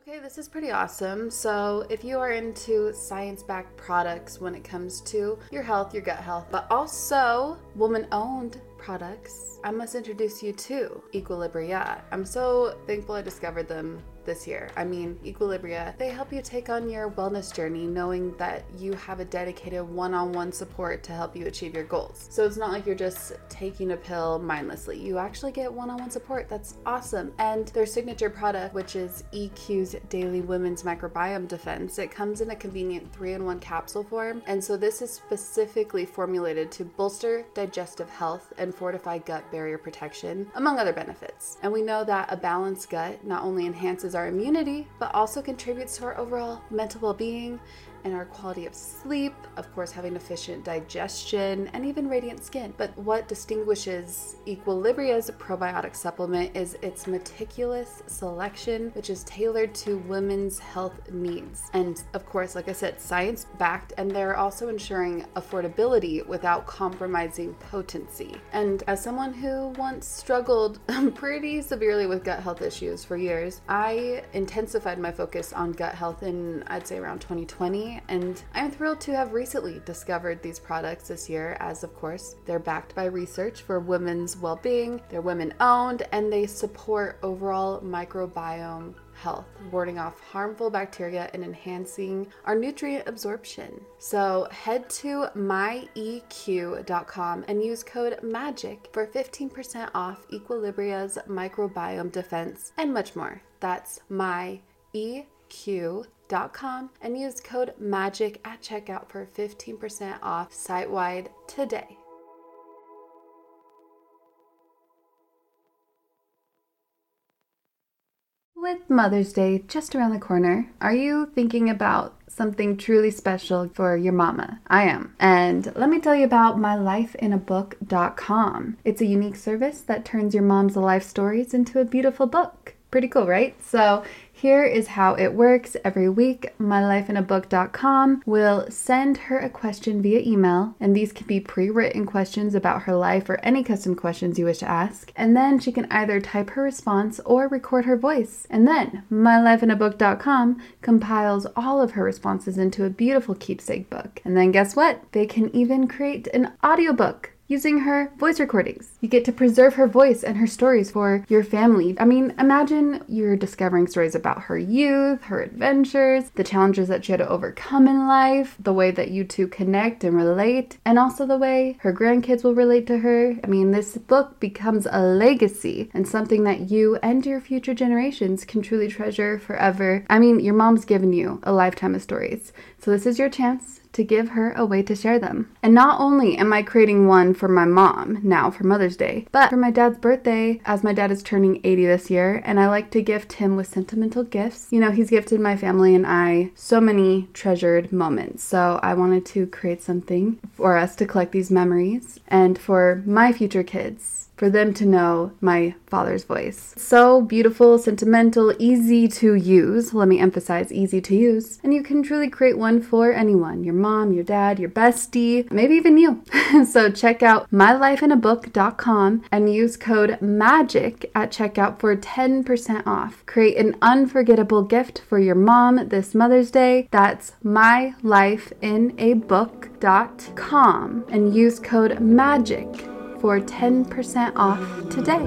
Okay, this is pretty awesome. So if you are into science-backed products when it comes to your health, your gut health, but also woman-owned products, I must introduce you to Equilibria. I'm so thankful I discovered them this year. Equilibria, they help you take on your wellness journey knowing that you have a dedicated one-on-one support to help you achieve your goals. So it's not like you're just taking a pill mindlessly. You actually get one-on-one support. That's awesome. And their signature product, which is EQ's Daily Women's Microbiome Defense, it comes in a convenient 3-in-1 capsule form. And so this is specifically formulated to bolster digestive health and fortify gut barrier protection, among other benefits. And we know that a balanced gut not only enhances our immunity, but also contributes to our overall mental well-being and our quality of sleep, of course, having efficient digestion and even radiant skin. But what distinguishes Equilibria's probiotic supplement is its meticulous selection, which is tailored to women's health needs. And of course, like I said, science-backed, and they're also ensuring affordability without compromising potency. And as someone who once struggled pretty severely with gut health issues for years, I intensified my focus on gut health in, I'd say, around 2020. And I'm thrilled to have recently discovered these products this year, as of course, they're backed by research for women's well-being, they're women-owned, and they support overall microbiome health, warding off harmful bacteria and enhancing our nutrient absorption. So head to myeq.com and use code MAGIC for 15% off Equilibria's microbiome defense and much more. That's myeq.com and use code MAGIC at checkout for 15% off site-wide today. With Mother's Day just around the corner, are you thinking about something truly special for your mama? I am. And let me tell you about mylifeinabook.com. It's a unique service that turns your mom's life stories into a beautiful book. Pretty cool, right? So here is how it works. Every week, mylifeinabook.com will send her a question via email, and these can be pre-written questions about her life or any custom questions you wish to ask. And then she can either type her response or record her voice. And then mylifeinabook.com compiles all of her responses into a beautiful keepsake book. And then guess what? They can even create an audiobook using her voice recordings. You get to preserve her voice and her stories for your family. Imagine you're discovering stories about her youth, her adventures, the challenges that she had to overcome in life, the way that you two connect and relate, and also the way her grandkids will relate to her. This book becomes a legacy and something that you and your future generations can truly treasure forever. Your mom's given you a lifetime of stories, so this is your chance to give her a way to share them. And not only am I creating one for my mom now for Mother's Day, but for my dad's birthday, as my dad is turning 80 this year, and I like to gift him with sentimental gifts. He's gifted my family and I so many treasured moments. So I wanted to create something for us to collect these memories and for my future kids, for them to know my father's voice. So beautiful, sentimental, easy to use. Let me emphasize easy to use. And you can truly create one for anyone, your mom, your dad, your bestie, maybe even you. So check out mylifeinabook.com and use code MAGIC at checkout for 10% off. Create an unforgettable gift for your mom this Mother's Day. That's mylifeinabook.com and use code MAGIC for 10% off today.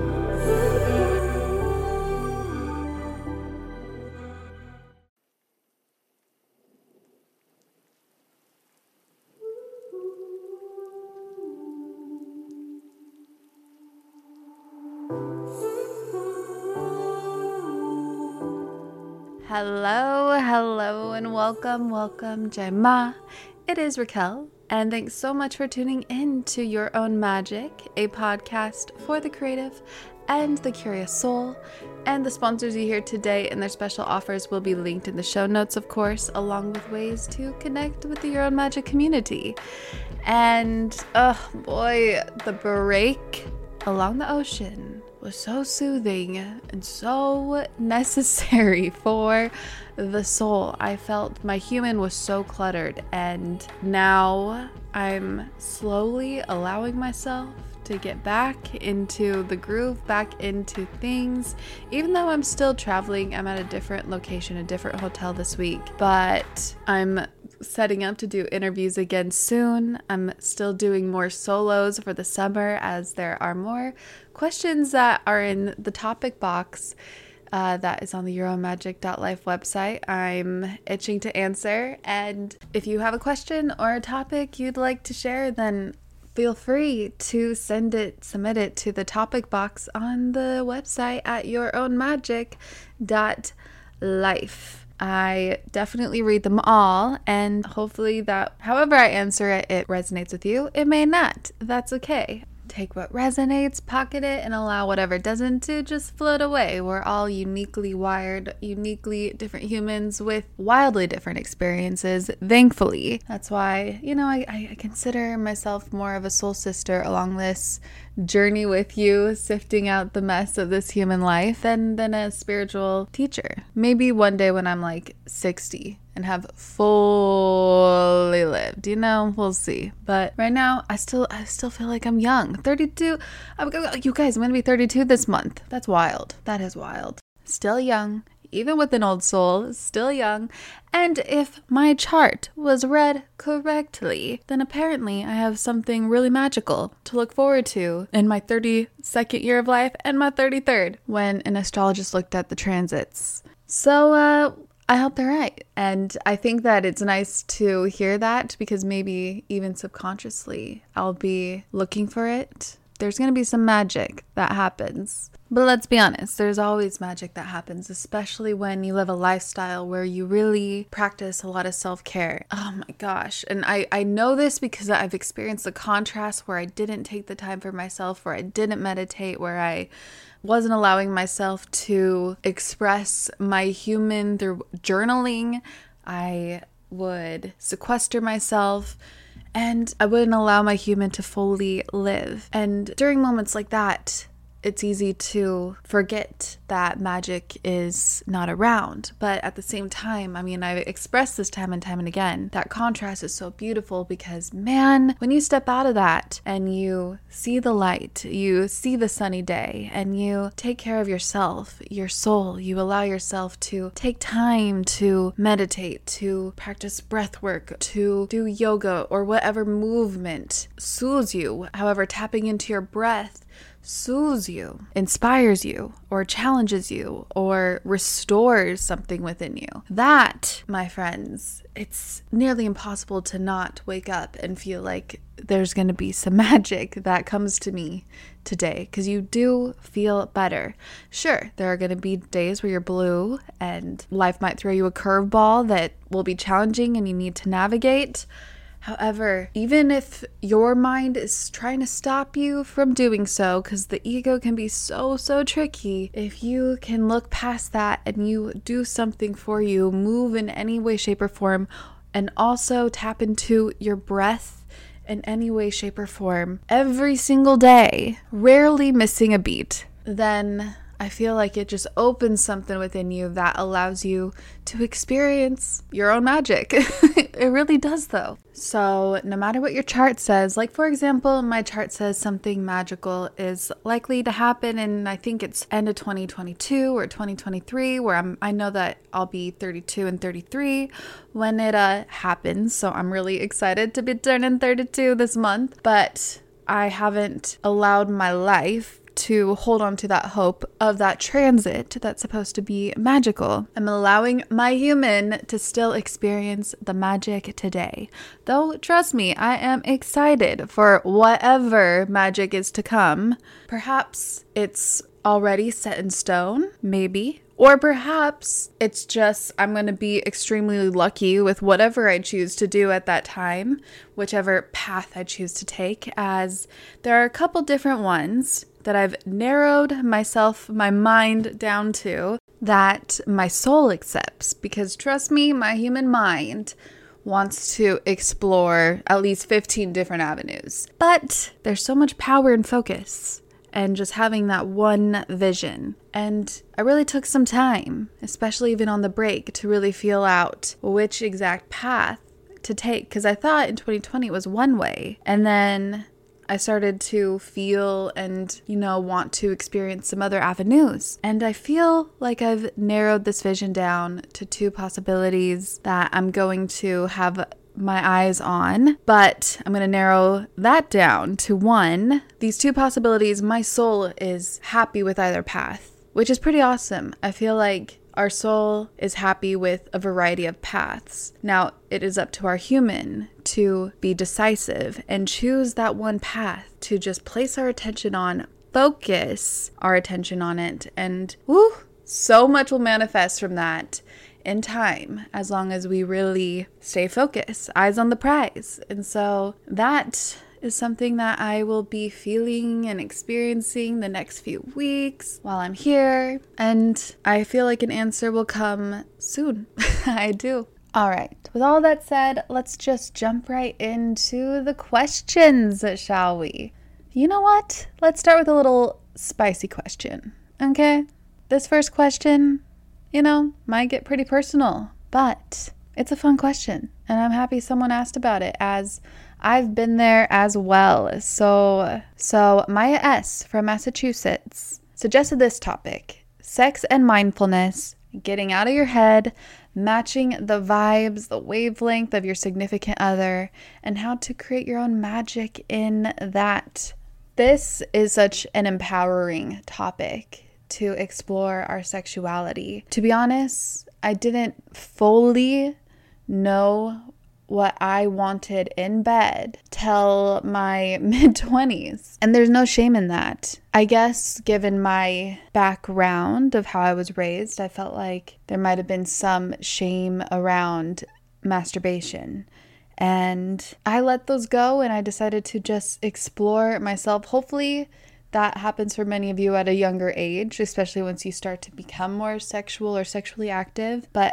Hello, and welcome, Jaima. It is Raquel, and thanks so much for tuning in to Your Own Magic, a podcast for the creative and the curious soul. And the sponsors you hear today and their special offers will be linked in the show notes, of course, along with ways to connect with the Your Own Magic community. And, oh boy, the break along the ocean was so soothing and so necessary for the soul. I felt my human was so cluttered, and now I'm slowly allowing myself to get back into the groove, back into things. Even though I'm still traveling, I'm at a different location, a different hotel this week, but I'm setting up to do interviews again soon. I'm still doing more solos for the summer as there are more questions that are in the topic box that is on the euromagic.life website. I'm itching to answer, and if you have a question or a topic you'd like to share, then feel free to submit it to the topic box on the website at yourownmagic.life. I definitely read them all, and hopefully that however I answer it, it resonates with you. It may not. That's okay. Take what resonates, pocket it, and allow whatever doesn't to just float away. We're all uniquely wired, uniquely different humans with wildly different experiences, thankfully. That's why, I consider myself more of a soul sister along this journey with you, sifting out the mess of this human life, than a spiritual teacher. Maybe one day when I'm like 60 and have fully lived, we'll see. But right now, I still feel like I'm young. 32. You guys, I'm gonna be 32 this month. That's wild. That is wild. Still young, even with an old soul, still young. And if my chart was read correctly, then apparently I have something really magical to look forward to in my 32nd year of life and my 33rd, when an astrologist looked at the transits. So, I hope they're right. And I think that it's nice to hear that, because maybe even subconsciously I'll be looking for it. There's going to be some magic that happens. But let's be honest, there's always magic that happens, especially when you live a lifestyle where you really practice a lot of self-care. Oh my gosh. And I know this because I've experienced the contrast where I didn't take the time for myself, where I didn't meditate, where I wasn't allowing myself to express my human through journaling. I would sequester myself, and I wouldn't allow my human to fully live. And during moments like that, it's easy to forget that magic is not around. But at the same time, I've expressed this time and time and again, that contrast is so beautiful, because man, when you step out of that and you see the light, you see the sunny day, and you take care of yourself, your soul, you allow yourself to take time to meditate, to practice breath work, to do yoga or whatever movement soothes you. However, tapping into your breath soothes you, inspires you, or challenges you, or restores something within you. That, my friends, it's nearly impossible to not wake up and feel like there's going to be some magic that comes to me today, because you do feel better. Sure, there are going to be days where you're blue and life might throw you a curveball that will be challenging and you need to navigate. However, even if your mind is trying to stop you from doing so, because the ego can be so tricky, if you can look past that and you do something for you, move in any way, shape, or form, and also tap into your breath in any way, shape, or form, every single day, rarely missing a beat, then I feel like it just opens something within you that allows you to experience your own magic. It really does, though. So no matter what your chart says, like for example, my chart says something magical is likely to happen, and I think it's end of 2022 or 2023, where I know that I'll be 32 and 33 when it happens. So I'm really excited to be turning 32 this month, but I haven't allowed my life to hold on to that hope of that transit that's supposed to be magical. I'm allowing my human to still experience the magic today. Though, trust me, I am excited for whatever magic is to come. Perhaps it's already set in stone, maybe. Or perhaps it's just I'm going to be extremely lucky with whatever I choose to do at that time, whichever path I choose to take, as there are a couple different ones that I've narrowed my mind down to, that my soul accepts. Because trust me, my human mind wants to explore at least 15 different avenues. But there's so much power and focus and just having that one vision. And I really took some time, especially even on the break, to really feel out which exact path to take. Because I thought in 2020 it was one way. And then I started to feel and, want to experience some other avenues. And I feel like I've narrowed this vision down to 2 possibilities that I'm going to have my eyes on, but I'm going to narrow that down to 1. These 2 possibilities, my soul is happy with either path, which is pretty awesome. I feel like our soul is happy with a variety of paths. Now, it is up to our human to be decisive and choose that one path to just place our attention on, focus our attention on it, and so much will manifest from that in time, as long as we really stay focused, eyes on the prize. And so that is something that I will be feeling and experiencing the next few weeks while I'm here. And I feel like an answer will come soon. I do. All right. With all that said, let's just jump right into the questions, shall we? You know what? Let's start with a little spicy question. Okay? This first question, might get pretty personal, but it's a fun question. And I'm happy someone asked about it, as I've been there as well. So Maya S. from Massachusetts suggested this topic: sex and mindfulness, getting out of your head, matching the vibes, the wavelength of your significant other, and how to create your own magic in that. This is such an empowering topic to explore our sexuality. To be honest, I didn't fully know what I wanted in bed till my mid-20s. And there's no shame in that. I guess given my background of how I was raised, I felt like there might have been some shame around masturbation. And I let those go, and I decided to just explore myself. Hopefully that happens for many of you at a younger age, especially once you start to become more sexual or sexually active. But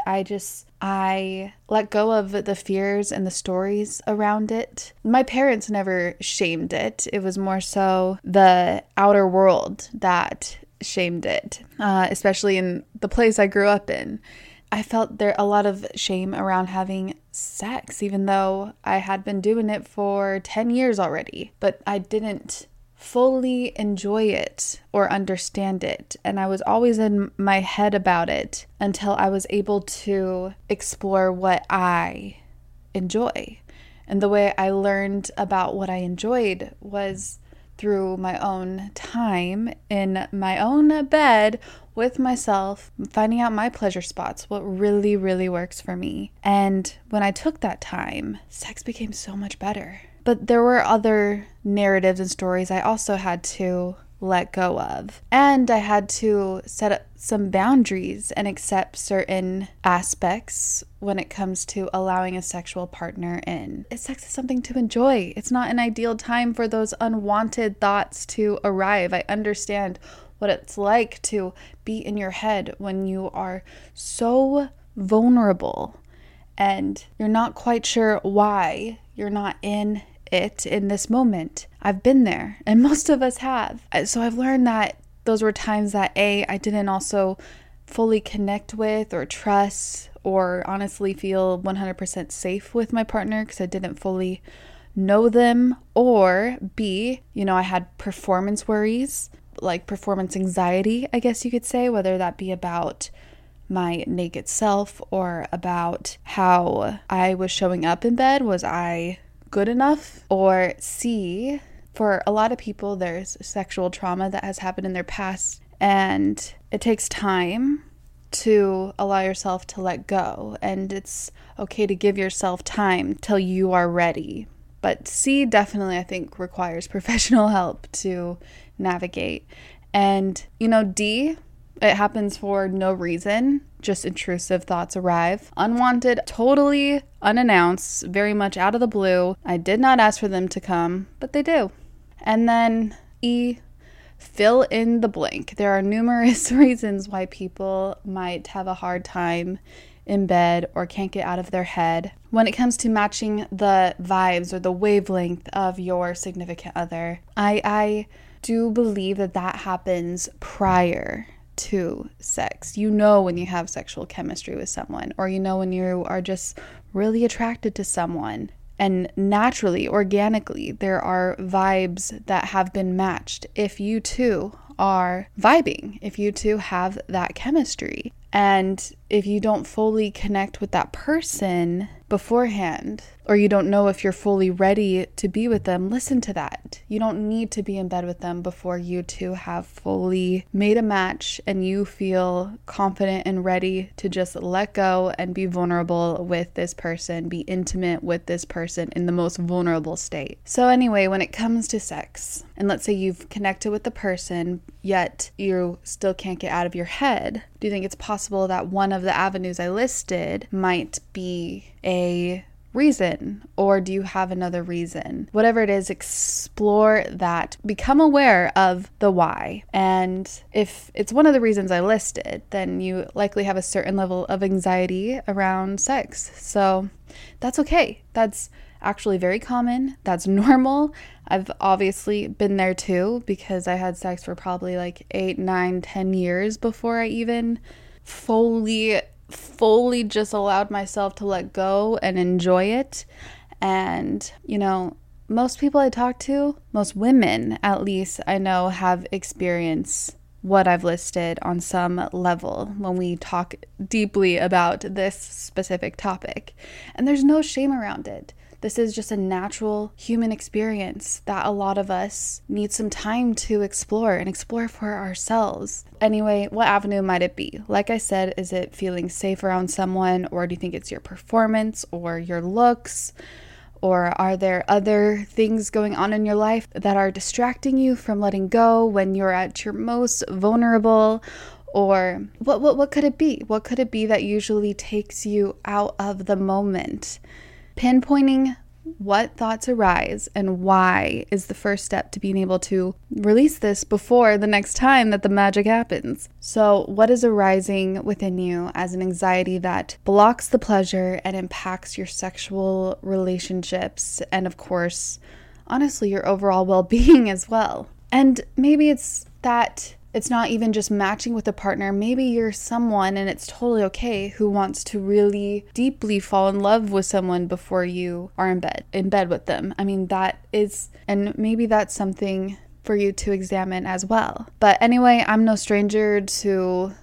I let go of the fears and the stories around it. My parents never shamed it. It was more so the outer world that shamed it, especially in the place I grew up in. I felt there a lot of shame around having sex, even though I had been doing it for 10 years already. But I didn't fully enjoy it or understand it, and I was always in my head about it until I was able to explore what I enjoy. And the way I learned about what I enjoyed was through my own time in my own bed with myself, finding out my pleasure spots, what really, really works for me. And when I took that time, sex became so much better. But there were other narratives and stories I also had to let go of. And I had to set up some boundaries and accept certain aspects when it comes to allowing a sexual partner in. Sex is something to enjoy. It's not an ideal time for those unwanted thoughts to arrive. I understand what it's like to be in your head when you are so vulnerable and you're not quite sure why you're not in it in this moment. I've been there, and most of us have. So I've learned that those were times that I didn't also fully connect with or trust or honestly feel 100% safe with my partner because I didn't fully know them, or B, I had performance worries, like performance anxiety, I guess you could say, whether that be about my naked self or about how I was showing up in bed. Was I good enough? Or C, for a lot of people, there's sexual trauma that has happened in their past, and it takes time to allow yourself to let go, and it's okay to give yourself time till you are ready. But C definitely, I think, requires professional help to navigate. And, D, it happens for no reason. Just intrusive thoughts arrive. Unwanted, totally unannounced, very much out of the blue. I did not ask for them to come, but they do. And then E, fill in the blank. There are numerous reasons why people might have a hard time in bed or can't get out of their head when it comes to matching the vibes or the wavelength of your significant other. I do believe that happens prior to sex. When you have sexual chemistry with someone, or when you are just really attracted to someone. And naturally, organically, there are vibes that have been matched if you two are vibing, if you two have that chemistry. And if you don't fully connect with that person beforehand, or you don't know if you're fully ready to be with them, listen to that. You don't need to be in bed with them before you two have fully made a match and you feel confident and ready to just let go and be vulnerable with this person, be intimate with this person in the most vulnerable state. So anyway, when it comes to sex, and let's say you've connected with the person, yet you still can't get out of your head, do you think it's possible that one of the avenues I listed might be a reason, or do you have another reason? Whatever it is, explore that. Become aware of the why. And if it's one of the reasons I listed, then you likely have a certain level of anxiety around sex. So that's okay. That's actually very common. That's normal. I've obviously been there too, because I had sex for probably like 8, 9, 10 years before I even fully just allowed myself to let go and enjoy it. And, you know, most people I talk to, most women at least I know, have experienced what I've listed on some level when we talk deeply about this specific topic. And there's no shame around it. This is just a natural human experience that a lot of us need some time to explore and explore for ourselves. Anyway, what avenue might it be? Like I said, is it feeling safe around someone, or do you think it's your performance or your looks? Or are there other things going on in your life that are distracting you from letting go when you're at your most vulnerable? Or what could it be? What could it be that usually takes you out of the moment? Pinpointing what thoughts arise and why is the first step to being able to release this before the next time that the magic happens. So what is arising within you as an anxiety that blocks the pleasure and impacts your sexual relationships and, of course, honestly, your overall well-being as well? And maybe it's that it's not even just matching with a partner. Maybe you're someone, and it's totally okay, who wants to really deeply fall in love with someone before you are in bed with them. I mean, that is, and maybe that's something for you to examine as well. But anyway, I'm no stranger to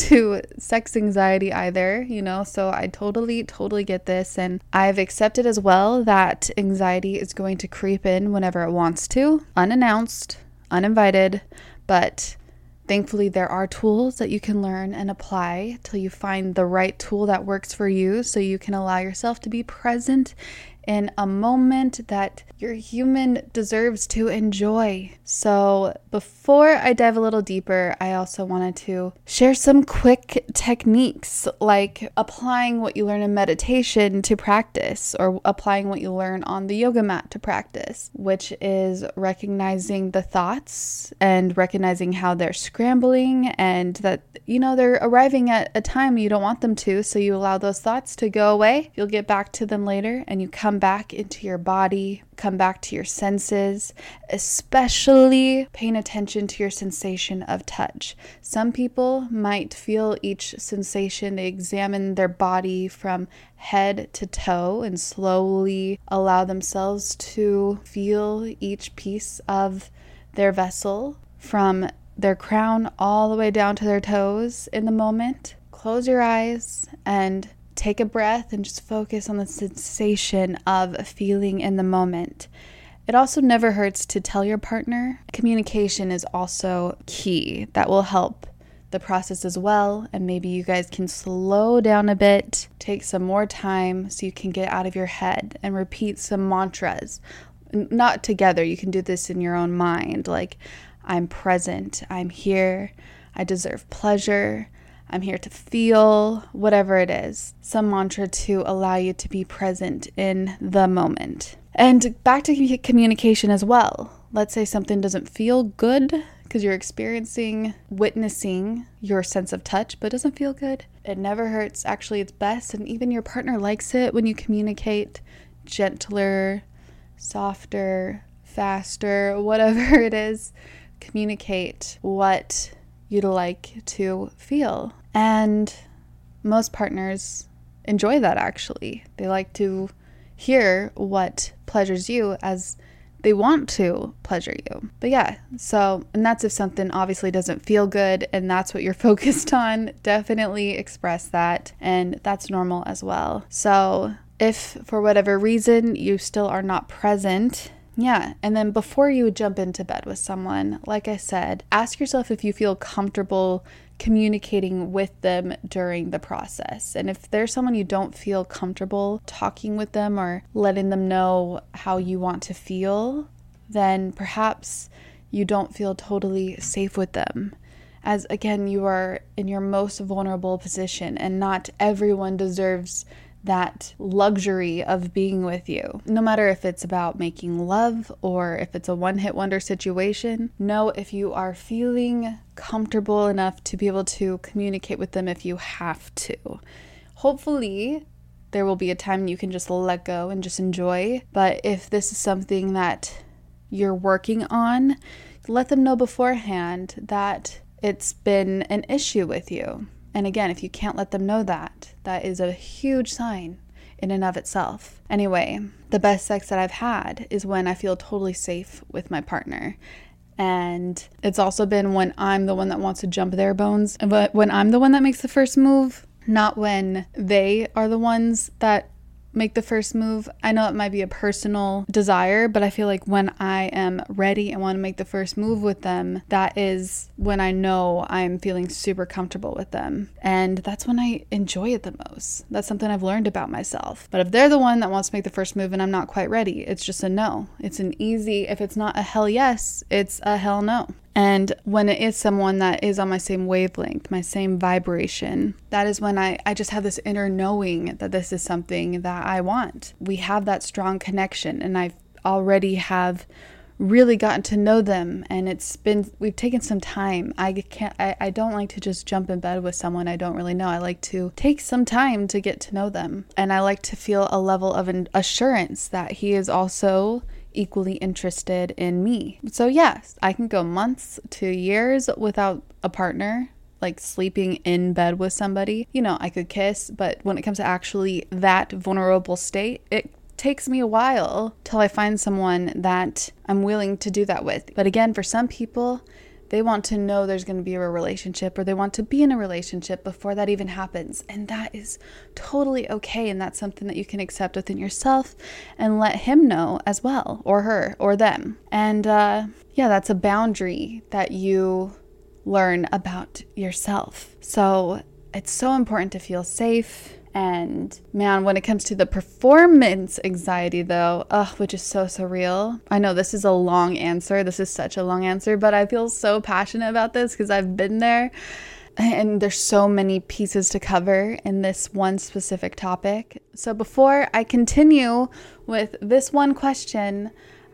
sex anxiety either, you know, so I totally get this, and I've accepted as well that anxiety is going to creep in whenever it wants to, unannounced, uninvited, but thankfully, there are tools that you can learn and apply till you find the right tool that works for you, so you can allow yourself to be present in a moment that your human deserves to enjoy. So before I dive a little deeper, I also wanted to share some quick techniques, like applying what you learn in meditation to practice, or applying what you learn on the yoga mat to practice, which is recognizing the thoughts and recognizing how they're scrambling, and that, you know, they're arriving at a time you don't want them to, so you allow those thoughts to go away. You'll get back to them later, and you come back into your body, come back to your senses, especially paying attention to your sensation of touch. Some people might feel each sensation. They examine their body from head to toe and slowly allow themselves to feel each piece of their vessel from their crown all the way down to their toes in the moment. Close your eyes and take a breath and just focus on the sensation of feeling in the moment. It also never hurts to tell your partner. Communication is also key. That will help the process as well, and maybe you guys can slow down a bit, take some more time so you can get out of your head and repeat some mantras. Not together, you can do this in your own mind, like, I'm present, I'm here, I deserve pleasure, I'm here to feel, whatever it is. Some mantra to allow you to be present in the moment. And back to communication as well. Let's say something doesn't feel good because you're witnessing your sense of touch, but doesn't feel good. It never hurts. Actually, it's best. And even your partner likes it when you communicate gentler, softer, faster, whatever it is. Communicate what you'd like to feel. And most partners enjoy that, actually. They like to hear what pleasures you as they want to pleasure you. But yeah, and that's if something obviously doesn't feel good and that's what you're focused on, definitely express that, and that's normal as well. So if for whatever reason you still are not present, and then before you jump into bed with someone, like I said, ask yourself if you feel comfortable communicating with them during the process. And if there's someone you don't feel comfortable talking with them or letting them know how you want to feel, then perhaps you don't feel totally safe with them. As again, you are in your most vulnerable position, and not everyone deserves that luxury of being with you. No matter if it's about making love or if it's a one-hit wonder situation, know if you are feeling comfortable enough to be able to communicate with them if you have to. Hopefully, there will be a time you can just let go and just enjoy. But if this is something that you're working on, let them know beforehand that it's been an issue with you. And again, if you can't let them know that is a huge sign in and of itself. Anyway, the best sex that I've had is when I feel totally safe with my partner. And it's also been when I'm the one that wants to jump their bones, but when I'm the one that makes the first move, not when they are the ones that make the first move. I know it might be a personal desire, but I feel like when I am ready and want to make the first move with them, that is when I know I'm feeling super comfortable with them. And that's when I enjoy it the most. That's something I've learned about myself. But if they're the one that wants to make the first move and I'm not quite ready, it's just a no. It's an easy, if it's not a hell yes, it's a hell no. And when it is someone that is on my same wavelength, my same vibration, that is when I just have this inner knowing that this is something that I want. We have that strong connection, and I already have really gotten to know them, and we've taken some time. I don't like to just jump in bed with someone I don't really know. I like to take some time to get to know them, and I like to feel a level of an assurance that he is also equally interested in me. So yes, I can go months to years without a partner, like sleeping in bed with somebody. I could kiss, but when it comes to actually that vulnerable state, it takes me a while till I find someone that I'm willing to do that with. But again, for some people, they want to know there's going to be a relationship, or they want to be in a relationship before that even happens. And that is totally okay. And that's something that you can accept within yourself and let him know as well, or her, or them. And that's a boundary that you learn about yourself. So it's so important to feel safe. And man, when it comes to the performance anxiety though, which is so real. I know this is a long answer. This is such a long answer, but I feel so passionate about this because I've been there, and there's so many pieces to cover in this one specific topic. So before I continue with this one question,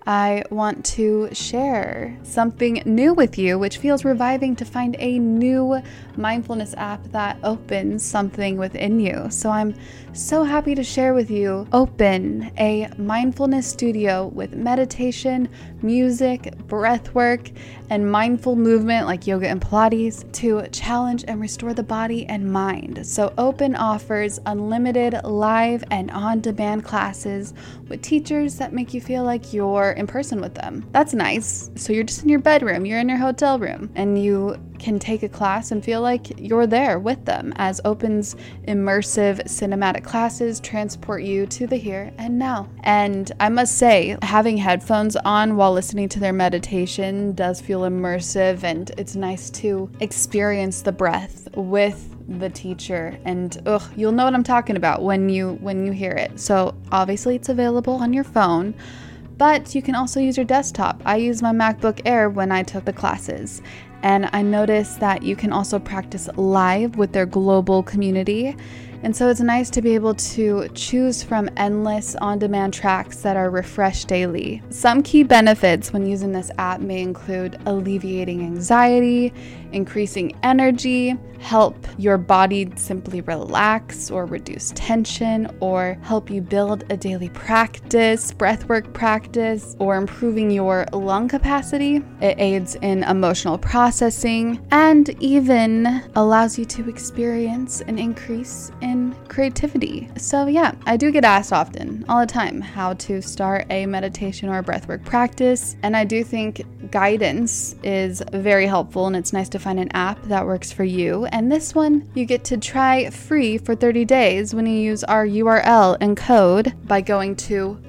I want to share something new with you, which feels reviving to find a new mindfulness app that opens something within you. So I'm so happy to share with you Open, a mindfulness studio with meditation, music, breath work, and mindful movement like yoga and Pilates to challenge and restore the body and mind. So Open offers unlimited live and on-demand classes with teachers that make you feel like you're in person with them. That's nice. So you're just in your bedroom, you're in your hotel room, and you can take a class and feel like you're there with them, as Open's immersive cinematic classes transport you to the here and now. And I must say, having headphones on while listening to their meditation does feel immersive, and it's nice to experience the breath with the teacher, and you'll know what I'm talking about when you hear it. So obviously it's available on your phone, but you can also use your desktop. I used my MacBook Air when I took the classes, and I noticed that you can also practice live with their global community. And so it's nice to be able to choose from endless on-demand tracks that are refreshed daily. Some key benefits when using this app may include alleviating anxiety, increasing energy, help your body simply relax or reduce tension, or help you build a daily practice, breathwork practice, or improving your lung capacity. It aids in emotional processing and even allows you to experience an increase in in creativity. So yeah, I do get asked often, all the time, how to start a meditation or a breathwork practice. And I do think guidance is very helpful, and it's nice to find an app that works for you. And this one you get to try free for 30 days when you use our URL and code by going to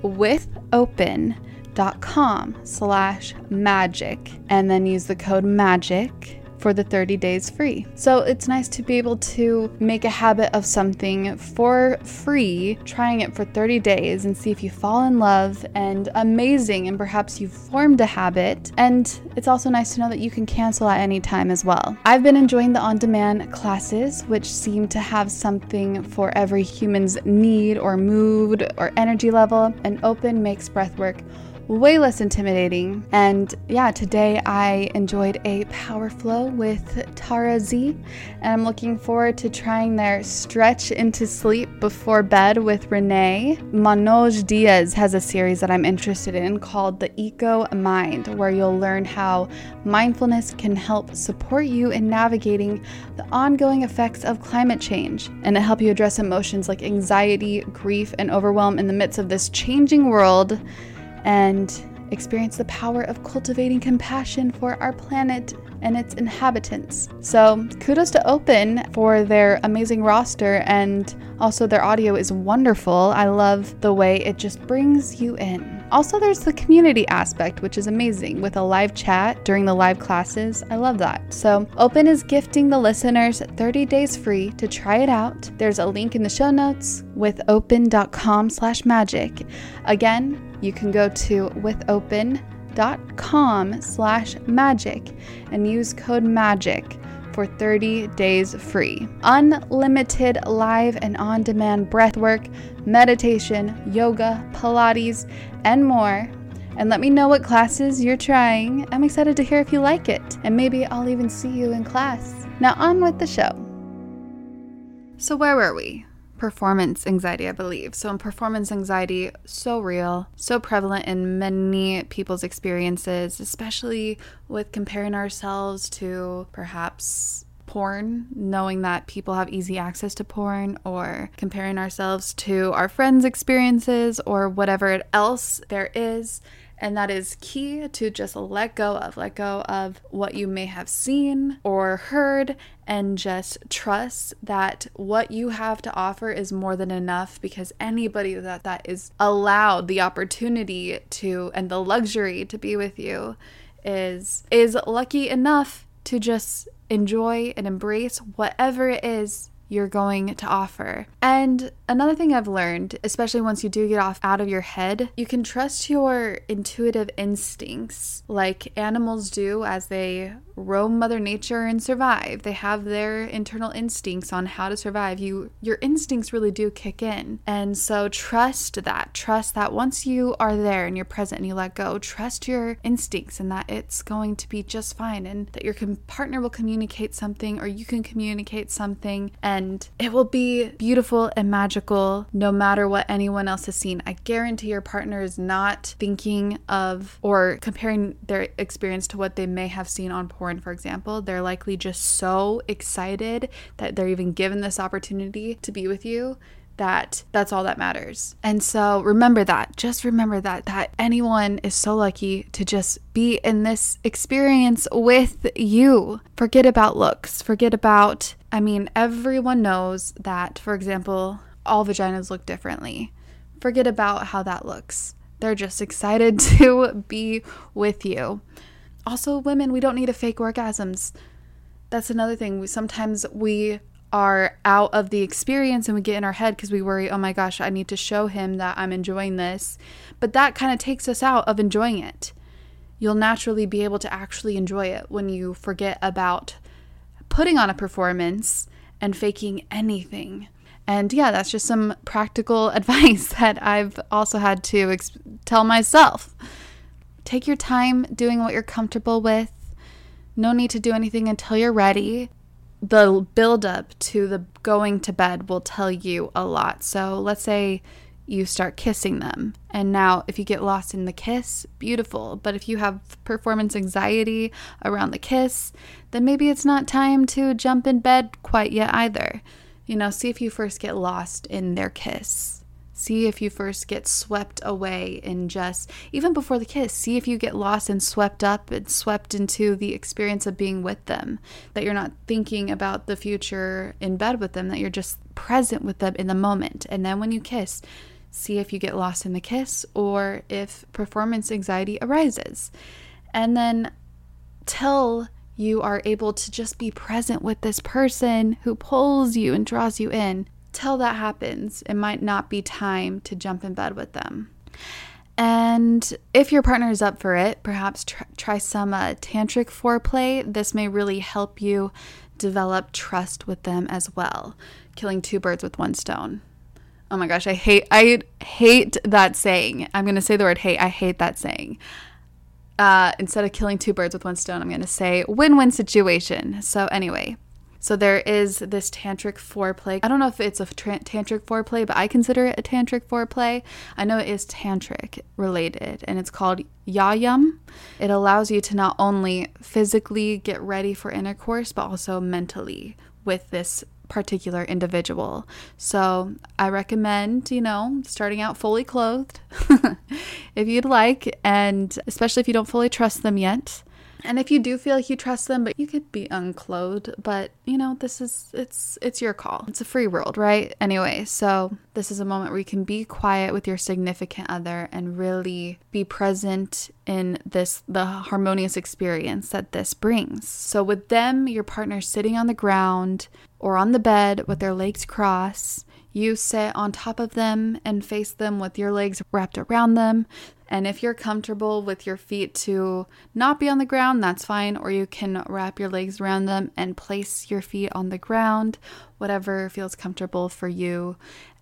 withopen.com/magic and then use the code MAGIC for the 30 days free. So it's nice to be able to make a habit of something for free, trying it for 30 days and see if you fall in love and amazing, and perhaps you've formed a habit. And it's also nice to know that you can cancel at any time as well. I've been enjoying the on-demand classes, which seem to have something for every human's need or mood or energy level, and Open makes breathwork way less intimidating. And yeah, today I enjoyed a power flow with Tara Z, and I'm looking forward to trying their stretch into sleep before bed with Renee. Manoj Diaz has a series that I'm interested in called The Eco Mind, where you'll learn how mindfulness can help support you in navigating the ongoing effects of climate change, and to help you address emotions like anxiety, grief, and overwhelm in the midst of this changing world, and experience the power of cultivating compassion for our planet and its inhabitants. So kudos to Open for their amazing roster, and also their audio is wonderful. I love the way it just brings you in. Also, there's the community aspect, which is amazing, with a live chat during the live classes. I love that. So Open is gifting the listeners 30 days free to try it out. There's a link in the show notes, withopen.com/magic. Again, you can go to withopen.com/magic and use code MAGIC for 30 days free. Unlimited live and on-demand breathwork, meditation, yoga, Pilates, and more. And let me know what classes you're trying. I'm excited to hear if you like it, and maybe I'll even see you in class. Now on with the show. So where were we? Performance anxiety, I believe. So in performance anxiety, so real, so prevalent in many people's experiences, especially with comparing ourselves to perhaps porn, knowing that people have easy access to porn, or comparing ourselves to our friends' experiences or whatever else there is. And that is key to just let go of what you may have seen or heard, and just trust that what you have to offer is more than enough, because anybody that is allowed the opportunity to and the luxury to be with you is lucky enough to just enjoy and embrace whatever it is you're going to offer. And another thing I've learned, especially once you do get out of your head, you can trust your intuitive instincts like animals do as they roam Mother Nature and survive. They have their internal instincts on how to survive. Your instincts really do kick in. And so trust that once you are there and you're present and you let go, trust your instincts and that it's going to be just fine, and that your partner will communicate something, or you can communicate something, and it will be beautiful and magical no matter what anyone else has seen. I guarantee your partner is not thinking of or comparing their experience to what they may have seen on porn, for example. They're likely just so excited that they're even given this opportunity to be with you, that's all that matters. And so remember that anyone is so lucky to just be in this experience with you. Forget about looks. Everyone knows that, for example, all vaginas look differently. Forget about how that looks. They're just excited to be with you. Also, women, we don't need to fake orgasms. That's another thing. Sometimes we are out of the experience and we get in our head because we worry, oh my gosh, I need to show him that I'm enjoying this. But that kind of takes us out of enjoying it. You'll naturally be able to actually enjoy it when you forget about putting on a performance and faking anything. And yeah, that's just some practical advice that I've also had to tell myself. Take your time doing what you're comfortable with. No need to do anything until you're ready. The build up to the going to bed will tell you a lot. So let's say you start kissing them, and now if you get lost in the kiss, beautiful. But if you have performance anxiety around the kiss, then maybe it's not time to jump in bed quite yet either. See if you first get lost in their kiss. See if you first get swept away in just, even before the kiss, see if you get lost and swept up and swept into the experience of being with them, that you're not thinking about the future in bed with them, that you're just present with them in the moment. And then when you kiss, see if you get lost in the kiss or if performance anxiety arises. And then till you are able to just be present with this person who pulls you and draws you in, till that happens, it might not be time to jump in bed with them. And if your partner is up for it, perhaps try some tantric foreplay. This may really help you develop trust with them as well. Killing two birds with one stone. Oh my gosh, I hate that saying. I'm going to say the word hate. I hate that saying. Instead of killing two birds with one stone, I'm going to say win-win situation. So anyway, so there is this tantric foreplay. I don't know if it's a tantric foreplay, but I consider it a tantric foreplay. I know it is tantric related, and it's called Yayam. It allows you to not only physically get ready for intercourse, but also mentally with this particular individual. So I recommend, starting out fully clothed if you'd like, and especially if you don't fully trust them yet. And if you do feel like you trust them, but you could be unclothed, but it's your call. It's a free world, right? Anyway, so this is a moment where you can be quiet with your significant other and really be present in the harmonious experience that this brings. So with them, your partner sitting on the ground or on the bed with their legs crossed, you sit on top of them and face them with your legs wrapped around them. And if you're comfortable with your feet to not be on the ground, that's fine. Or you can wrap your legs around them and place your feet on the ground, whatever feels comfortable for you.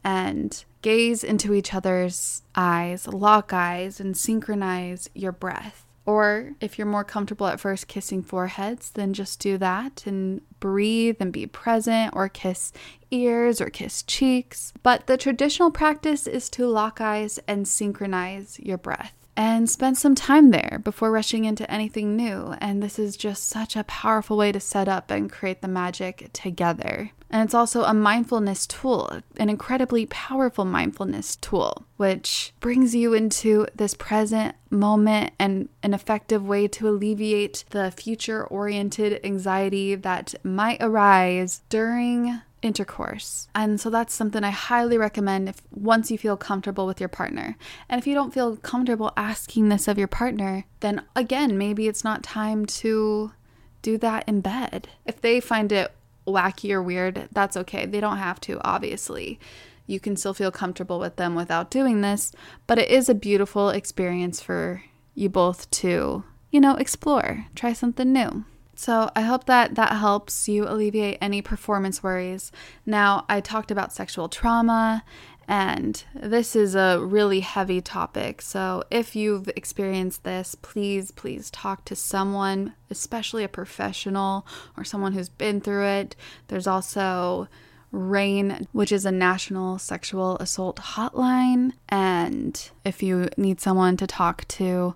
And gaze into each other's eyes, lock eyes, and synchronize your breath. Or if you're more comfortable at first kissing foreheads, then just do that and breathe and be present, or kiss ears or kiss cheeks. But the traditional practice is to lock eyes and synchronize your breath and spend some time there before rushing into anything new. And this is just such a powerful way to set up and create the magic together. And it's also a mindfulness tool, an incredibly powerful mindfulness tool, which brings you into this present moment and an effective way to alleviate the future-oriented anxiety that might arise during intercourse. And so that's something I highly recommend once you feel comfortable with your partner. And if you don't feel comfortable asking this of your partner, then again, maybe it's not time to do that in bed. If they find it wacky or weird, that's okay. They don't have to, obviously. You can still feel comfortable with them without doing this, but it is a beautiful experience for you both to, explore, try something new. So I hope that helps you alleviate any performance worries. Now, I talked about sexual trauma, and this is a really heavy topic. So if you've experienced this, please talk to someone, especially a professional or someone who's been through it. There's also RAINN, which is a national sexual assault hotline. And if you need someone to talk to,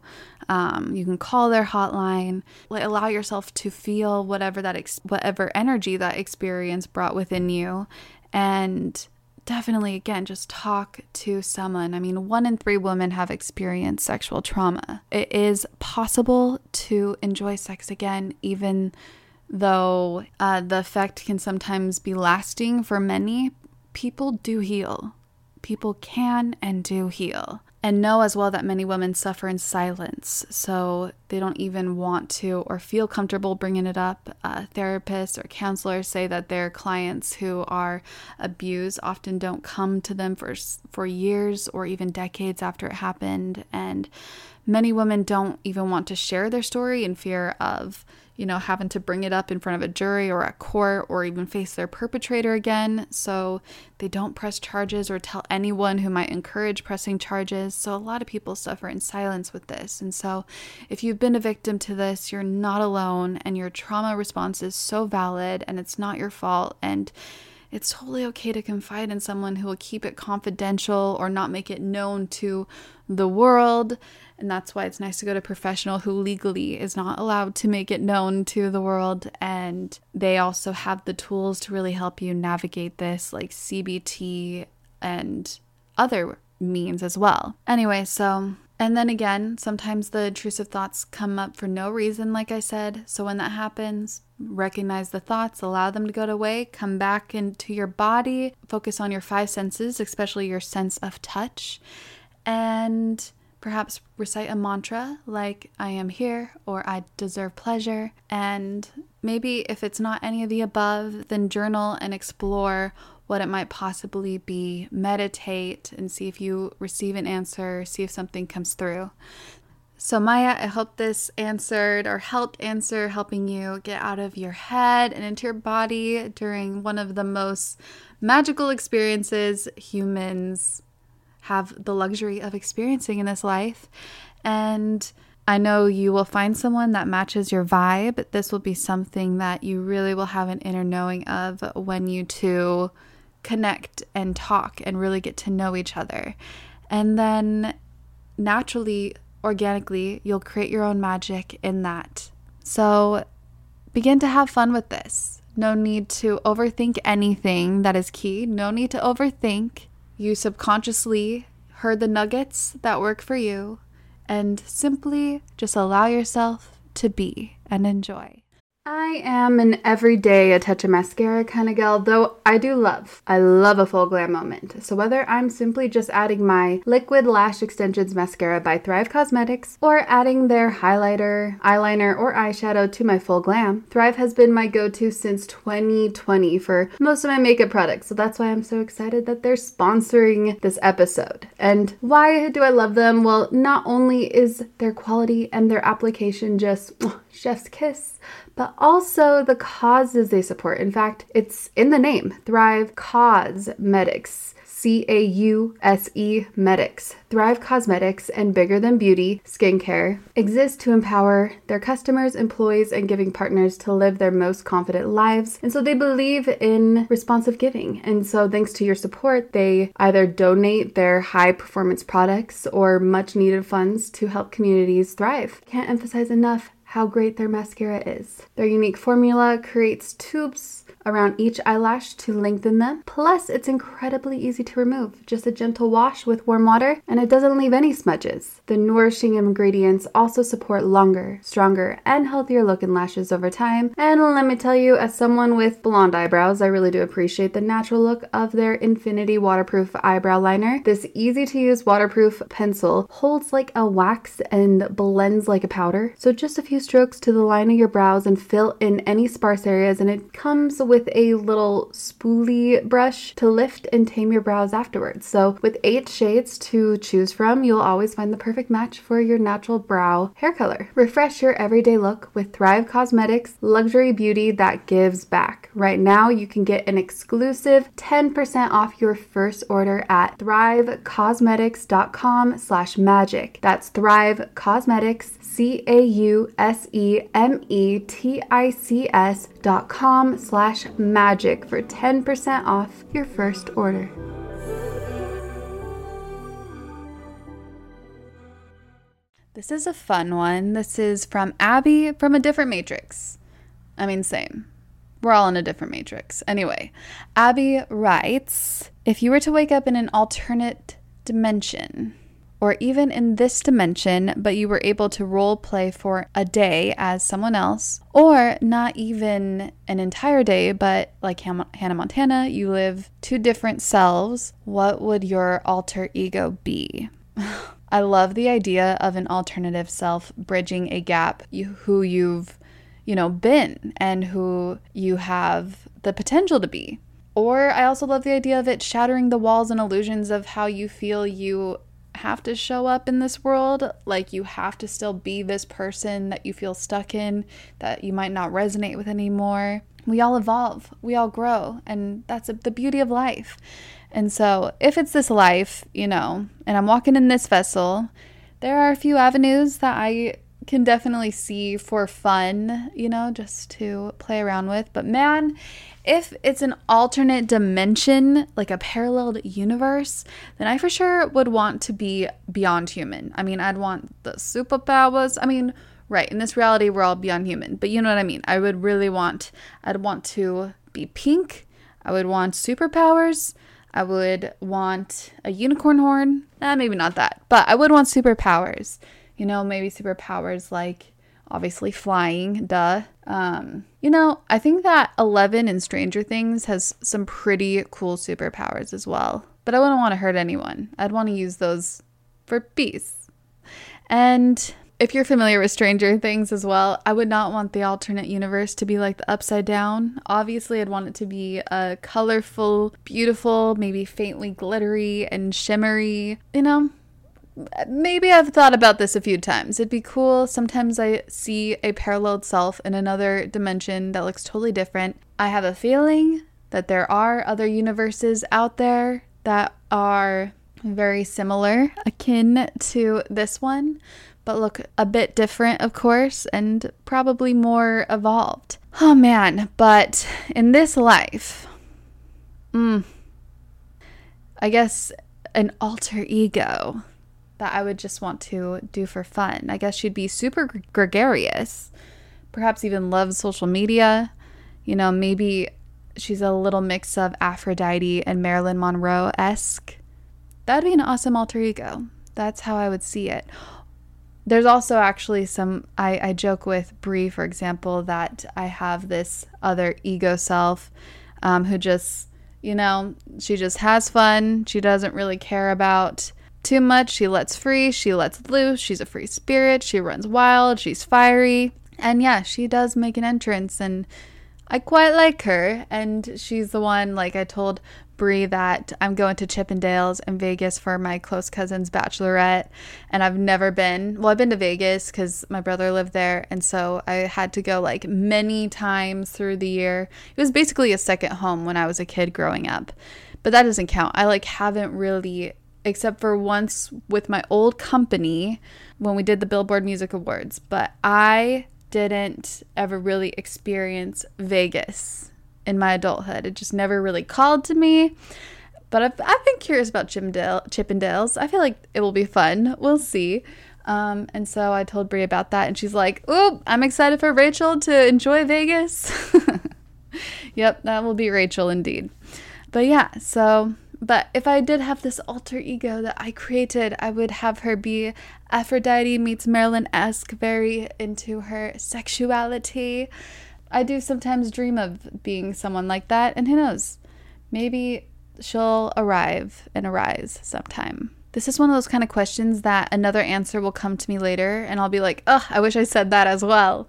you can call their hotline. Allow yourself to feel whatever energy that experience brought within you. And definitely, again, just talk to someone. 1 in 3 women have experienced sexual trauma. It is possible to enjoy sex again, even though the effect can sometimes be lasting for many. People do heal. People can and do heal. And know as well that many women suffer in silence, so they don't even want to or feel comfortable bringing it up. Therapists or counselors say that their clients who are abused often don't come to them for years or even decades after it happened. And many women don't even want to share their story in fear of having to bring it up in front of a jury or at court or even face their perpetrator again. So they don't press charges or tell anyone who might encourage pressing charges. So a lot of people suffer in silence with this. And so if you've been a victim to this, you're not alone, and your trauma response is so valid, and it's not your fault. And it's totally okay to confide in someone who will keep it confidential or not make it known to the world. And that's why it's nice to go to a professional who legally is not allowed to make it known to the world. And they also have the tools to really help you navigate this, like CBT and other means as well. Anyway, and then again, sometimes the intrusive thoughts come up for no reason, like I said. So when that happens, recognize the thoughts, allow them to go away, come back into your body, focus on your 5 senses, especially your sense of touch, and perhaps recite a mantra like I am here or I deserve pleasure. And maybe if it's not any of the above, then journal and explore what it might possibly be. Meditate and see if you receive an answer, see if something comes through. So Maya, I hope this answered or helped answer, helping you get out of your head and into your body during one of the most magical experiences humans have the luxury of experiencing in this life. And I know you will find someone that matches your vibe. This will be something that you really will have an inner knowing of when you two connect and talk and really get to know each other. And then naturally, organically, you'll create your own magic in that. So begin to have fun with this. No need to overthink anything. That is key. No need to overthink. You subconsciously heard the nuggets that work for you, and simply just allow yourself to be and enjoy. I am an everyday a touch of mascara kind of gal, though I love a full glam moment. So whether I'm simply just adding my Liquid Lash Extensions Mascara by Thrive Causemetics or adding their highlighter, eyeliner, or eyeshadow to my full glam, Thrive has been my go-to since 2020 for most of my makeup products. So that's why I'm so excited that they're sponsoring this episode. And why do I love them? Well, not only is their quality and their application just chef's kiss, but also the causes they support. In fact, it's in the name, Thrive Causemetics, C-A-U-S-E Medics. Thrive Causemetics and Bigger Than Beauty Skincare exist to empower their customers, employees, and giving partners to live their most confident lives. And so they believe in responsive giving. And so thanks to your support, they either donate their high performance products or much needed funds to help communities thrive. Can't emphasize enough how great their mascara is. Their unique formula creates tubes around each eyelash to lengthen them. Plus, it's incredibly easy to remove. Just a gentle wash with warm water, and it doesn't leave any smudges. The nourishing ingredients also support longer, stronger, and healthier looking lashes over time. And let me tell you, as someone with blonde eyebrows, I really do appreciate the natural look of their Infinity Waterproof Eyebrow Liner. This easy-to-use waterproof pencil holds like a wax and blends like a powder. So just a few strokes to the line of your brows and fill in any sparse areas, and it comes with a little spoolie brush to lift and tame your brows afterwards. So with 8 shades to choose from, you'll always find the perfect match for your natural brow hair color. Refresh your everyday look with Thrive Causemetics, luxury beauty that gives back. Right now, you can get an exclusive 10% off your first order at thrivecausemetics.com/magic. That's Thrive Causemetics, CAUSEMETICS.com/magic for 10% off your first order. This is a fun one. This is from Abby from a different matrix. I mean, same. We're all in a different matrix. Anyway, Abby writes, if you were to wake up in an alternate dimension, or even in this dimension, but you were able to role play for a day as someone else, or not even an entire day, but like Hannah Montana, you live 2 different selves, what would your alter ego be? I love the idea of an alternative self bridging a gap who you've, been and who you have the potential to be. Or I also love the idea of it shattering the walls and illusions of how you feel you have to show up in this world, like you have to still be this person that you feel stuck in, that you might not resonate with anymore. We all evolve, we all grow, and that's the beauty of life. And so if it's this life, and I'm walking in this vessel, there are a few avenues that I can definitely see for fun, just to play around with. But man, if it's an alternate dimension, like a parallel universe, then I for sure would want to be beyond human. I mean, I'd want the superpowers. I mean, right, in this reality, we're all beyond human. But you know what I mean? I'd want to be pink. I would want superpowers. I would want a unicorn horn. Maybe not that, but I would want superpowers. Maybe superpowers like obviously flying, duh. I think that Eleven in Stranger Things has some pretty cool superpowers as well, but I wouldn't want to hurt anyone. I'd want to use those for peace. And if you're familiar with Stranger Things as well, I would not want the alternate universe to be like the Upside Down. Obviously, I'd want it to be a colorful, beautiful, maybe faintly glittery and shimmery, Maybe I've thought about this a few times. It'd be cool. Sometimes I see a paralleled self in another dimension that looks totally different. I have a feeling that there are other universes out there that are very similar, akin to this one, but look a bit different, of course, and probably more evolved. Oh man, but in this life, I guess an alter ego that I would just want to do for fun. I guess she'd be super gregarious, perhaps even love social media. Maybe she's a little mix of Aphrodite and Marilyn Monroe-esque. That'd be an awesome alter ego. That's how I would see it. There's also actually I joke with Brie, for example, that I have this other ego self who just, she just has fun. She doesn't really care about too much. She lets free, she lets loose, she's a free spirit, she runs wild, she's fiery. And yeah, she does make an entrance and I quite like her. And she's the one, like I told Brie that I'm going to Chippendales in Vegas for my close cousin's bachelorette. And I've never been, well, I've been to Vegas because my brother lived there. And so I had to go like many times through the year. It was basically a second home when I was a kid growing up. But that doesn't count. I haven't really, except for once with my old company when we did the Billboard Music Awards. But I didn't ever really experience Vegas in my adulthood. It just never really called to me. But I've been curious about Chippendales. I feel like it will be fun. We'll see. And so I told Brie about that, and she's like, "Ooh, I'm excited for Rachel to enjoy Vegas." Yep, that will be Rachel indeed. But yeah, but if I did have this alter ego that I created, I would have her be Aphrodite meets Marilyn-esque, very into her sexuality. I do sometimes dream of being someone like that, and who knows, maybe she'll arrive and arise sometime. This is one of those kind of questions that another answer will come to me later, and I'll be like, oh, I wish I said that as well.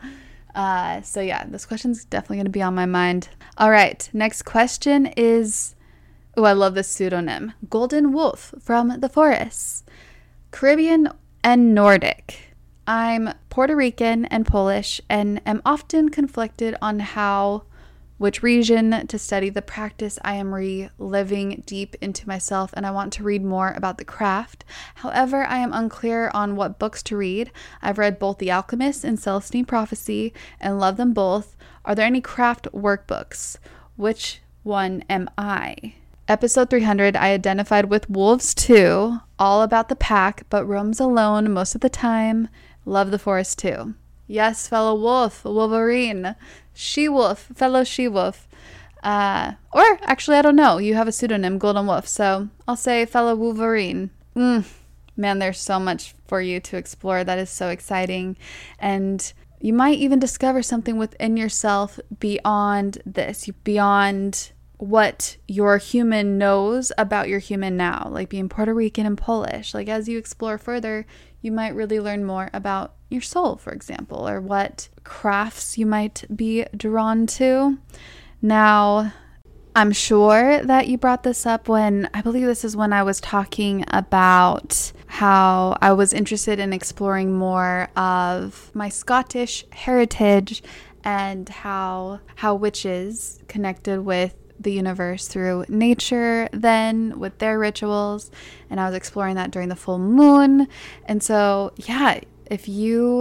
So yeah, this question's definitely going to be on my mind. All right, next question is... Oh, I love this pseudonym. Golden Wolf from the Forests. Caribbean and Nordic. I'm Puerto Rican and Polish and am often conflicted on which region to study the practice. I am reliving deep into myself and I want to read more about the craft. However, I am unclear on what books to read. I've read both The Alchemist and Celestine Prophecy and love them both. Are there any craft workbooks? Which one am I? Episode 300, I identified with wolves too, all about the pack, but roams alone most of the time. Love the forest too. Yes, fellow wolf, Wolverine. She-wolf, fellow she-wolf. Or actually, I don't know. You have a pseudonym, Golden Wolf, so I'll say fellow Wolverine. Man, there's so much for you to explore. That is so exciting. And you might even discover something within yourself beyond this, beyond what your human knows about your human now, like being Puerto Rican and Polish. Like as you explore further, you might really learn more about your soul, for example, or what crafts you might be drawn to. Now, I'm sure that you brought this up when, I believe this is when I was talking about how I was interested in exploring more of my Scottish heritage and how witches connected with the universe through nature then with their rituals, and I was exploring that during the full moon. And so yeah, if you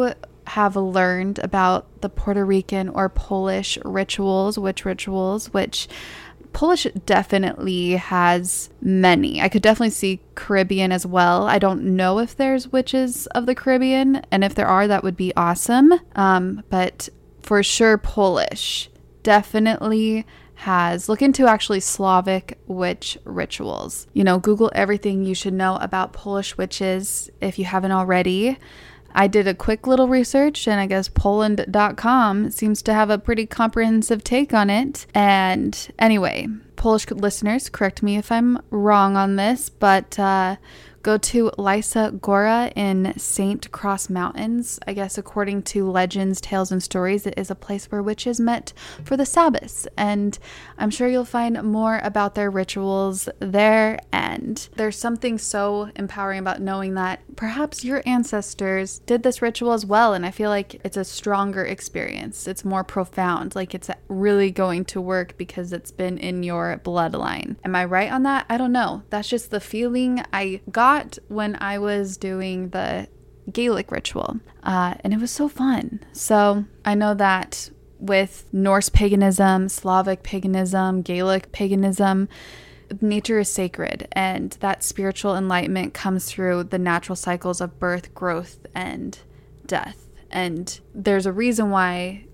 have learned about the Puerto Rican or Polish rituals, which Polish definitely has many. I could definitely see Caribbean as well. I don't know if there's witches of the Caribbean, and if there are, that would be awesome. But for sure, Polish definitely has. Look into actually Slavic witch rituals. Google everything you should know about Polish witches if you haven't already. I did a quick little research, and I guess Poland.com seems to have a pretty comprehensive take on it. And anyway, Polish listeners, correct me if I'm wrong on this, but go to Lysa Gora in St. Cross Mountains. I guess according to legends, tales, and stories, it is a place where witches met for the Sabbath. And I'm sure you'll find more about their rituals there. And there's something so empowering about knowing that perhaps your ancestors did this ritual as well. And I feel like it's a stronger experience. It's more profound. Like it's really going to work because it's been in your bloodline. Am I right on that? I don't know. That's just the feeling I got when I was doing the Gaelic ritual, and it was so fun. So I know that with Norse paganism, Slavic paganism, Gaelic paganism, nature is sacred, and that spiritual enlightenment comes through the natural cycles of birth, growth, and death. And there's a reason why,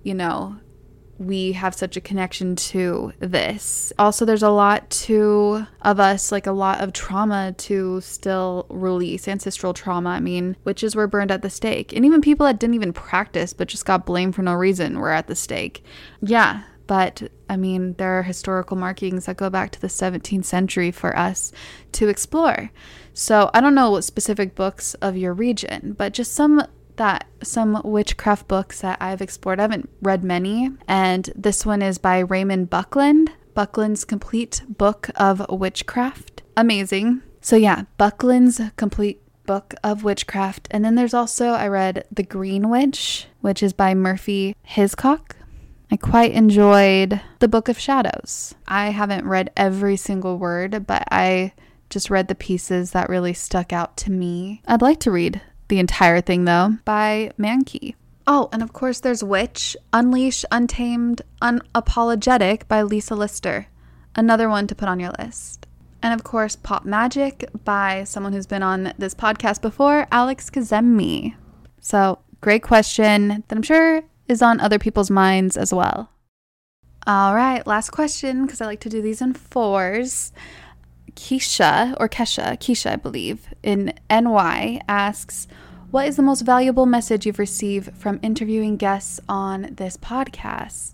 we have such a connection to this. Also, there's a lot of us, like a lot of trauma to still release, ancestral trauma. I mean, witches were burned at the stake. And even people that didn't even practice but just got blamed for no reason were at the stake. Yeah, but I mean, there are historical markings that go back to the 17th century for us to explore. So I don't know what specific books of your region, but just some witchcraft books that I've explored. I haven't read many, and this one is by Raymond Buckland. Buckland's Complete Book of Witchcraft. Amazing. So yeah, Buckland's Complete Book of Witchcraft. And then there's also, I read The Green Witch, which is by Murphy Hiscock. I quite enjoyed The Book of Shadows. I haven't read every single word, but I just read the pieces that really stuck out to me. I'd like to read the entire thing, though, by Mankey. Oh, and of course there's Witch, Unleash, Untamed, Unapologetic by Lisa Lister. Another one to put on your list. And of course, Pop Magic by someone who's been on this podcast before, Alex Kazemi. So, great question that I'm sure is on other people's minds as well. All right, last question, because I like to do these in fours. Kesha, I believe, in NY asks, what is the most valuable message you've received from interviewing guests on this podcast?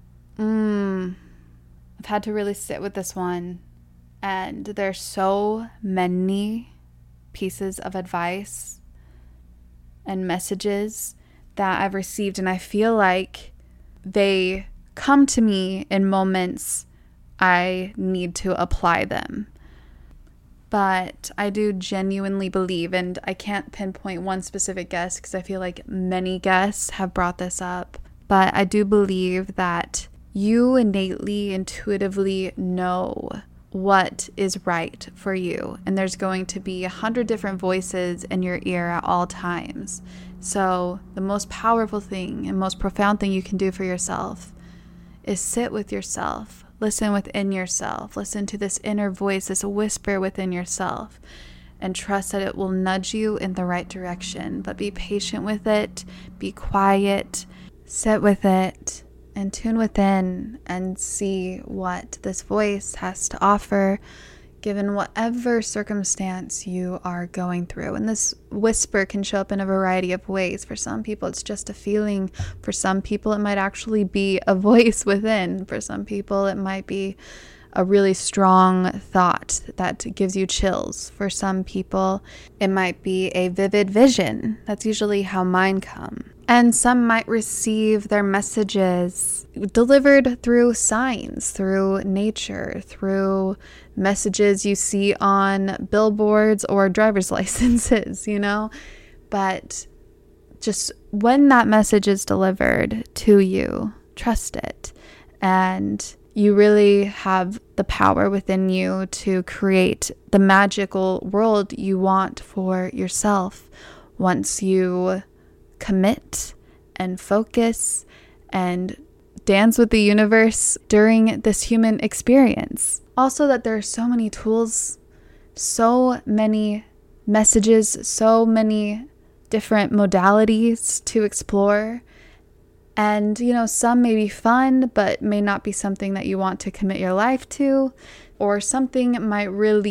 I've had to really sit with this one, and there's so many pieces of advice and messages that I've received, and I feel like they come to me in moments I need to apply them. But I do genuinely believe, and I can't pinpoint one specific guest because I feel like many guests have brought this up, but I do believe that you innately, intuitively know what is right for you. And there's going to be 100 different voices in your ear at all times. So the most powerful thing and most profound thing you can do for yourself is sit with yourself. Listen within yourself. Listen to this inner voice, this whisper within yourself, and trust that it will nudge you in the right direction. But be patient with it. Be quiet. Sit with it and tune within and see what this voice has to offer, given whatever circumstance you are going through. And this whisper can show up in a variety of ways. For some people, it's just a feeling. For some people, it might actually be a voice within. For some people, it might be a really strong thought that gives you chills. For some people, it might be a vivid vision. That's usually how mine come. And some might receive their messages delivered through signs, through nature, through messages you see on billboards or driver's licenses, But just when that message is delivered to you, trust it. And you really have the power within you to create the magical world you want for yourself once you commit and focus and dance with the universe during this human experience. Also, that there are so many tools, so many messages, so many different modalities to explore. And, some may be fun, but may not be something that you want to commit your life to, or something you might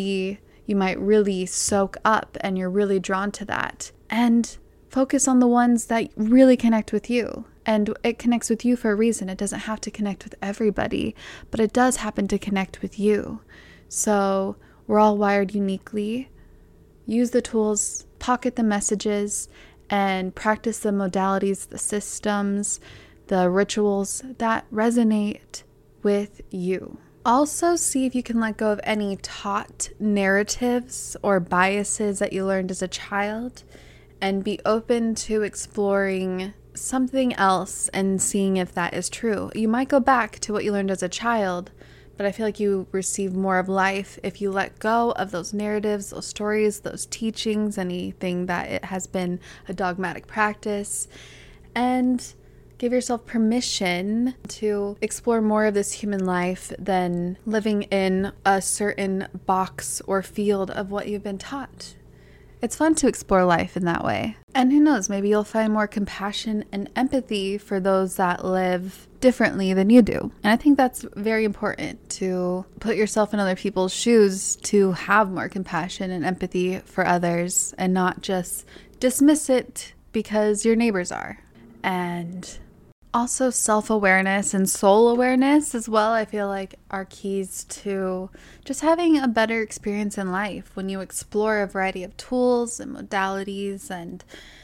really soak up and you're really drawn to that. And focus on the ones that really connect with you. And it connects with you for a reason. It doesn't have to connect with everybody, but it does happen to connect with you. So we're all wired uniquely. Use the tools, pocket the messages, and practice the modalities, the systems, the rituals that resonate with you. Also, see if you can let go of any taught narratives or biases that you learned as a child, and be open to exploring something else and seeing if that is true. You might go back to what you learned as a child, but I feel like you receive more of life if you let go of those narratives, those stories, those teachings, anything that it has been a dogmatic practice, and give yourself permission to explore more of this human life than living in a certain box or field of what you've been taught. It's fun to explore life in that way. And who knows, maybe you'll find more compassion and empathy for those that live differently than you do. And I think that's very important, to put yourself in other people's shoes, to have more compassion and empathy for others and not just dismiss it because your neighbors are. And also self-awareness and soul awareness as well, I feel like, are keys to just having a better experience in life. When you explore a variety of tools and modalities, and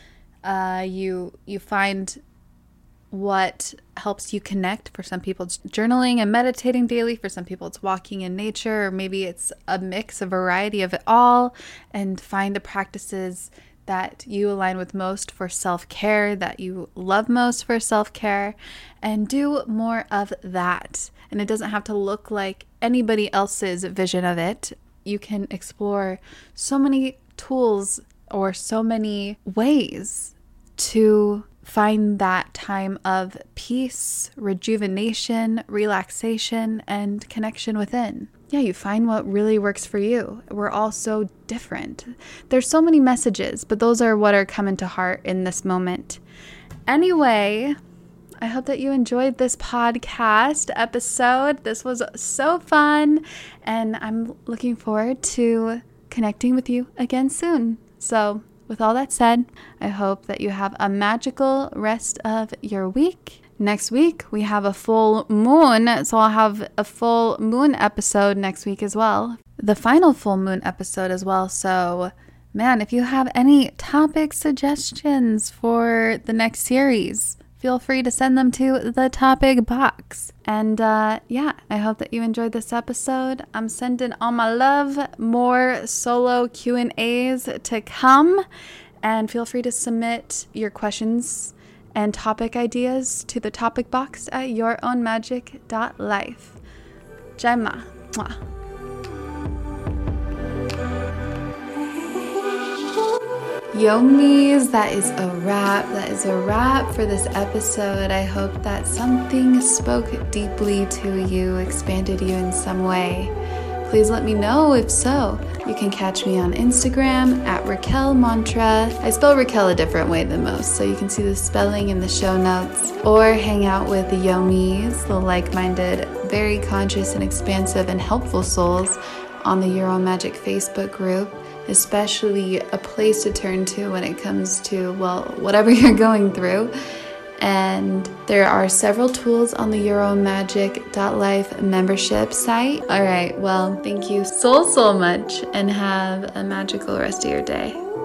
you find what helps you connect. For some people it's journaling and meditating daily, for some people it's walking in nature, or maybe it's a mix, a variety of it all, and find the practices that you align with most for self-care, that you love most for self-care, and do more of that. And it doesn't have to look like anybody else's vision of it. You can explore so many tools or so many ways to find that time of peace, rejuvenation, relaxation, and connection within. Yeah, you find what really works for you. We're all so different. There's so many messages, but those are what are coming to heart in this moment. Anyway, I hope that you enjoyed this podcast episode. This was so fun, and I'm looking forward to connecting with you again soon. So, with all that said, I hope that you have a magical rest of your week. Next week, we have a full moon, so I'll have a full moon episode next week as well. The final full moon episode as well. So, man, if you have any topic suggestions for the next series, feel free to send them to the topic box. And yeah, I hope that you enjoyed this episode. I'm sending all my love, more solo Q&As to come. And feel free to submit your questions and topic ideas to the topic box at yourownmagic.life. Jaima. Mwah. Yomis, that is a wrap. That is a wrap for this episode. I hope that something spoke deeply to you, expanded you in some way. Please let me know if so. You can catch me on Instagram at Raquel Mantra. I spell Raquel a different way than most, so you can see the spelling in the show notes. Or hang out with the Yomis, the like-minded, very conscious and expansive and helpful souls on the Your Own Magic Facebook group. Especially a place to turn to when it comes to, well, whatever you're going through. And there are several tools on the yourownmagic.life membership site. All right, well, thank you so much, and have a magical rest of your day.